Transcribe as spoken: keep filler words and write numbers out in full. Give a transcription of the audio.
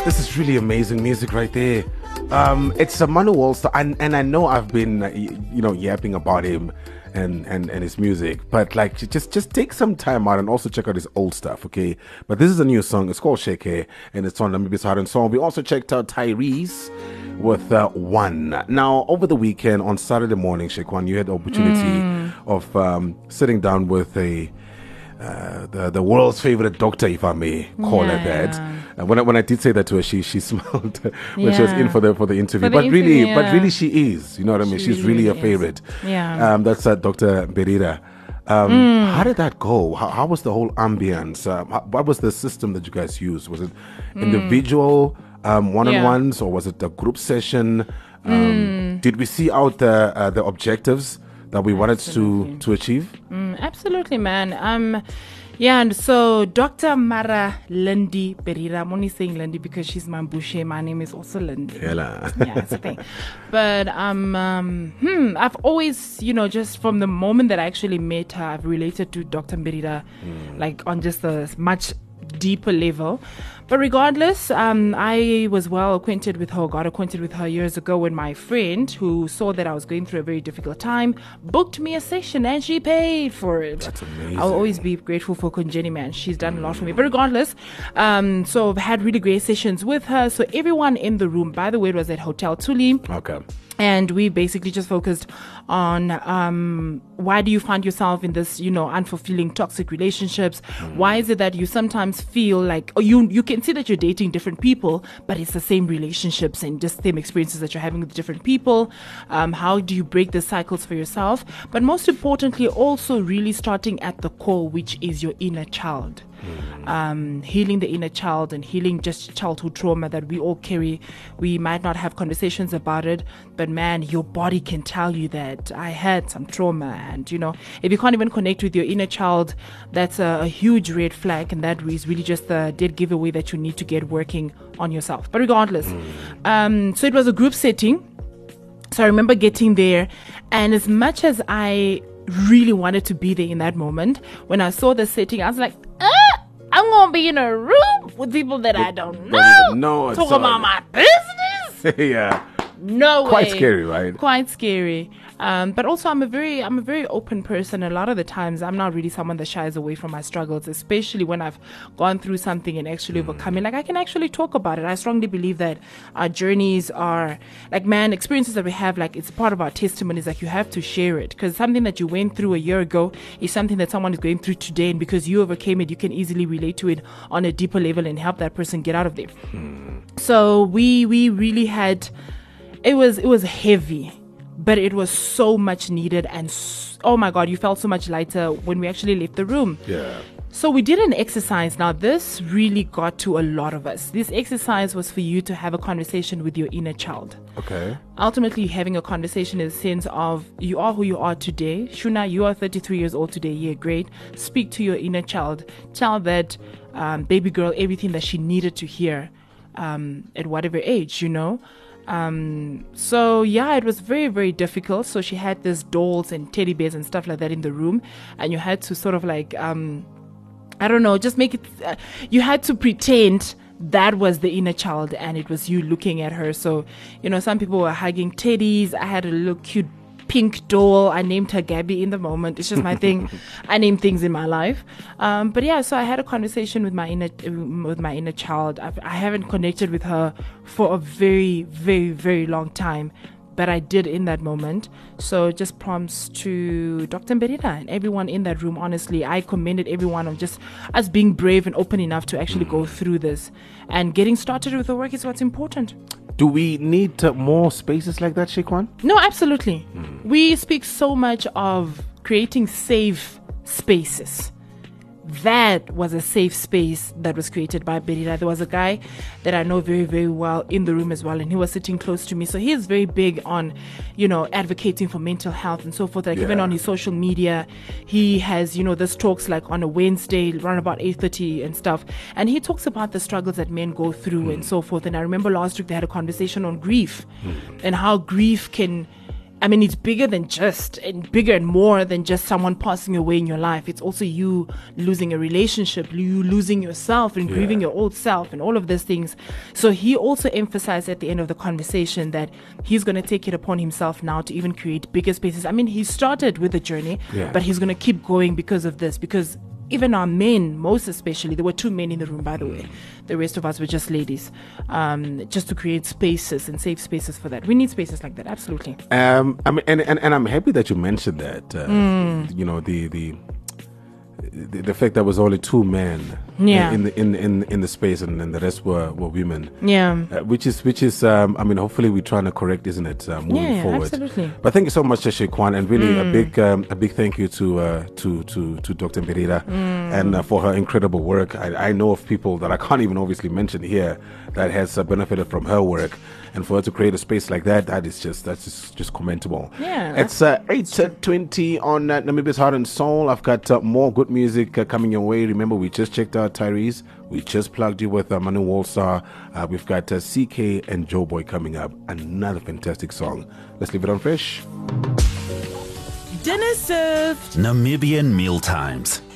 This is really amazing music right there. Um, it's a Manu Walster, and, and I know I've been, uh, y- you know, yapping about him and, and, and his music, but like just just take some time out and also check out his old stuff, okay? But this is a new song. It's called Shake, and it's on Namibi's Heart and Song. We also checked out Tyrese with uh, One. Now, over the weekend on Saturday morning, Shekwan, you had the opportunity mm. of um, sitting down with a Uh, the the world's favorite doctor, if I may call yeah. her that. Uh, when I, when I did say that to her, she she smiled when yeah. she was in for the for the interview. For the but interview, really, yeah. but really, she is. You know what I mean? She She's really, really a really favorite. Yeah. Um, that's uh, Doctor Berira. Um, mm. How did that go? How, how was the whole ambience? Uh, how, what was the system that you guys used? Was it mm. individual um, one-on-ones yeah. or was it a group session? Um, mm. Did we see out the uh, the objectives that we wanted absolutely. to to achieve? Mm, absolutely, man. Um. Yeah, and so Doctor Mara Lindy Berira, I'm only saying Lindy because she's my Mbushe. My name is also Lindy. Yeah, yeah, it's a thing. But um, um, hmm, I've always, you know, just from the moment that I actually met her, I've related to Doctor Berira, mm. like on just a much deeper level. But regardless, um, I was well acquainted with her, got acquainted with her years ago when my friend, who saw that I was going through a very difficult time, booked me a session and she paid for it. That's amazing. I'll always be grateful for Kunjeni, man. She's done a lot for me. But regardless, um, so I've had really great sessions with her. So everyone in the room, by the way, it was at Hotel Tuli. Okay. And we basically just focused on um, why do you find yourself in this, you know, unfulfilling toxic relationships? Mm. Why is it that you sometimes feel like, or you you can see that you're dating different people, but it's the same relationships and just same experiences that you're having with different people? Um, how do you break the cycles for yourself? But most importantly, also really starting at the core, which is your inner child. Mm. Um, healing the inner child and healing just childhood trauma that we all carry. We might not have conversations about it, but man, your body can tell you that I had some trauma. And you know, if you can't even connect with your inner child, that's a, a huge red flag, and that is really just a dead giveaway that you need to get working on yourself. But regardless, mm. um, so it was a group setting. So I remember getting there, and as much as I really wanted to be there in that moment, when I saw the setting, I was like, ah, I'm gonna be in a room with people that I don't know. No, talk about my business. Yeah. No way. Quite scary, right? Quite scary. Um, but also, I'm a very, I'm a very open person. A lot of the times, I'm not really someone that shies away from my struggles, especially when I've gone through something and actually mm. overcome it. Like, I can actually talk about it. I strongly believe that our journeys are, like, man, experiences that we have, like, it's part of our testimonies. Like, you have to share it, because something that you went through a year ago is something that someone is going through today, and because you overcame it, you can easily relate to it on a deeper level and help that person get out of there. Mm. So we we really had. It was it was heavy, but it was so much needed, and so, oh my God, you felt so much lighter when we actually left the room. Yeah. So we did an exercise. Now this really got to a lot of us. This exercise was for you to have a conversation with your inner child. Okay. Ultimately, having a conversation in the sense of you are who you are today. Shuna, you are thirty-three years old today. Yeah, great. Speak to your inner child. Tell that um, baby girl everything that she needed to hear um, at whatever age, you know. Um, so yeah, it was very, very difficult. So she had these dolls and teddy bears and stuff like that in the room, and you had to sort of like, um, I don't know, just make it, uh, you had to pretend that was the inner child and it was you looking at her. So, you know, some people were hugging teddies. I had a little cute pink doll. I named her Gabby in the moment. It's just my thing. I name things in my life. Um, but yeah, so I had a conversation with my inner with my inner child. I've, I haven't connected with her for a very, very, very long time, but I did in that moment. So just prompts to Doctor Berira and everyone in that room. Honestly, I commended everyone on just us being brave and open enough to actually go through this, and getting started with the work is what's important. Do we need uh, more spaces like that, Shekwan? No, absolutely. Mm. We speak so much of creating safe spaces. That was a safe space that was created by Berira. There was a guy that I know very, very well in the room as well, and he was sitting close to me. So he is very big on, you know, advocating for mental health and so forth. Like yeah. even on his social media, he has, you know, this talks like on a Wednesday, around about eight thirty and stuff. And he talks about the struggles that men go through mm. and so forth. And I remember last week they had a conversation on grief mm. and how grief can I mean, it's bigger than just, and bigger and more than just someone passing away in your life. It's also you losing a relationship, you losing yourself and Yeah. grieving your old self and all of these things. So he also emphasized at the end of the conversation that he's going to take it upon himself now to even create bigger spaces. I mean, he started with a journey, Yeah. but he's going to keep going because of this, because even our men, most especially, there were two men in the room, by the way. The rest of us were just ladies. Um, just to create spaces and safe spaces for that. We need spaces like that, absolutely. Um, I mean, and, and, and I'm happy that you mentioned that. Uh, Mm. You know, the the the, the fact that was only two men Yeah. in the in in in the space, and, and the rest were, were women. Yeah. Uh, which is which is um, I mean, hopefully we're trying to correct, isn't it, uh, moving Yeah, yeah, forward? absolutely. But thank you so much, Shekwan, and really Mm. a big um, a big thank you to uh, to to to Doctor Mberida Mm. and uh, for her incredible work. I, I know of people that I can't even obviously mention here that has uh, benefited from her work, and for her to create a space like that, that is just that's just, just commendable. Yeah. It's uh, eight twenty on uh, Namibia's Heart and Soul. I've got uh, more good music uh, coming your way. Remember, we just checked out Tyrese. We just plugged you with uh, Manu Wallstar. Uh, we've got uh, C K and Joe Boy coming up. Another fantastic song. Let's leave it on fresh. Dinner served. Namibian Meal Times.